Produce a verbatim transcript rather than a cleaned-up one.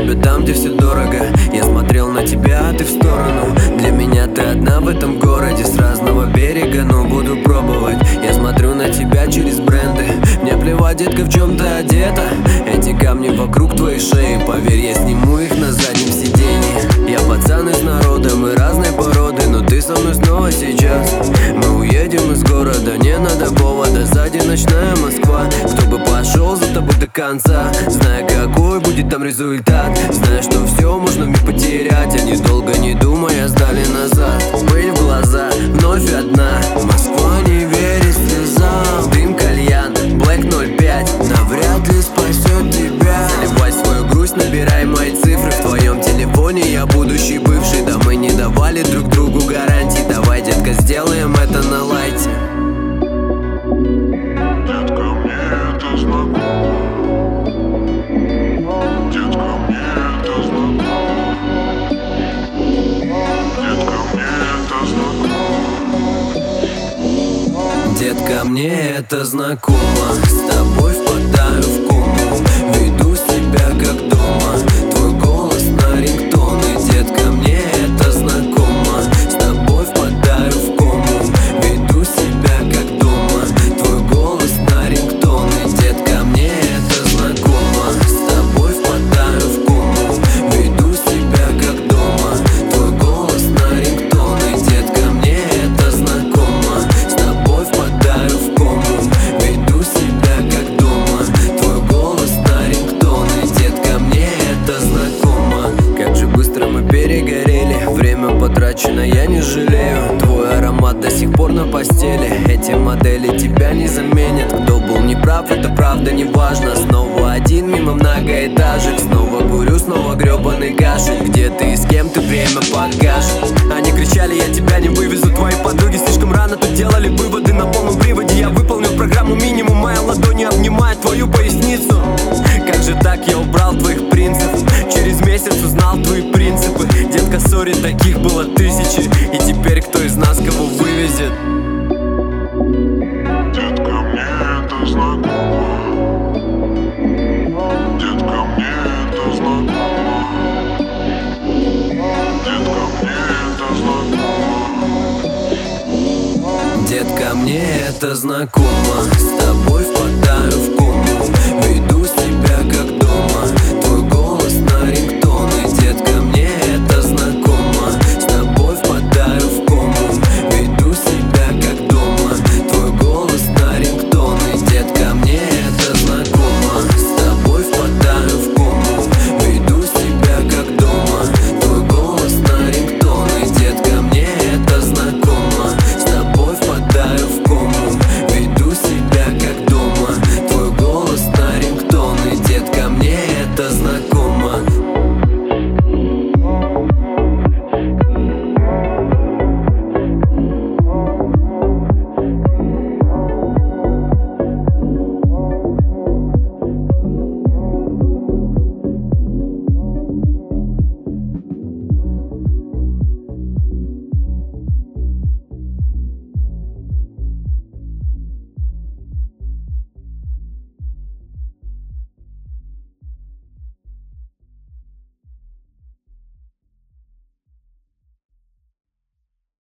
тебя там, где все дорого. Я смотрел на тебя, а ты в сторону. Для меня ты одна в этом городе, с разного берега, но буду пробовать. Я смотрю на тебя через бренды. Мне плевать, детка, в чем ты одета. Эти камни вокруг твоей шеи, поверь, я сниму их на заднем сиденье. Я пацан из народа, мы разной породы, но ты со мной снова сейчас. Мы уедем из города, не надо повода. Сзади ночная Москва. Кто бы пошел за тобой до конца, зная, какой будет там результат, зная, что все можно вмиг потерять. Они долго не думая сдали назад. Пыль в глаза, вновь одна. Москва не верит слезам. Дым, кальян, Блэк ноль пять навряд ли спасет тебя. Заливай свою грусть, набирай мои цифры. В твоем телефоне я будущий бывший. Да мы не давали друг другу гарантий. Давай, детка, сделаем это на лайте. Детка, мне это знакомо. С тобой впадаю в кому. Веду себя как дома. Твой голос на рингтоны. Детка, мне это знакомо. С тобой впадаю в кому. Веду себя как дома. Твой голос на рингтоны. Детка, мне это знакомо. С тобой впадаю в кому. Веду себя как дома. Твой голос на рингтоны. Детка, мне это знакомо. С тобой впадаю в кому. Веду себя как дома. Твой голос на рингтоны. Детка, мне это знакомо. Как же быстро мы перегорели. Время потрачено, я не жалею. Твой аромат до сих пор на постели. Эти модели тебя не заменят. Кто был неправ, это правда не важно. Снова один мимо многоэтажек. Снова курю, снова гребаный кашель. Где ты и с кем ты, время покажет. Они кричали, я тебя не вывезу. Твои подруги слишком рано тут делали выводы. На полном приводе я выполнил программу минимум. Моя ладонь обнимает твою поясницу. Как же так, я убрал твоих принцев. Через месяц узнал твои принципы. Детка, сори, таких было тысячи. И теперь кто из нас кого вывезет? Детка, мне это знакомо. Детка, мне это знакомо. Детка, мне это знакомо. Детка, мне это знакомо. С тобой впадаю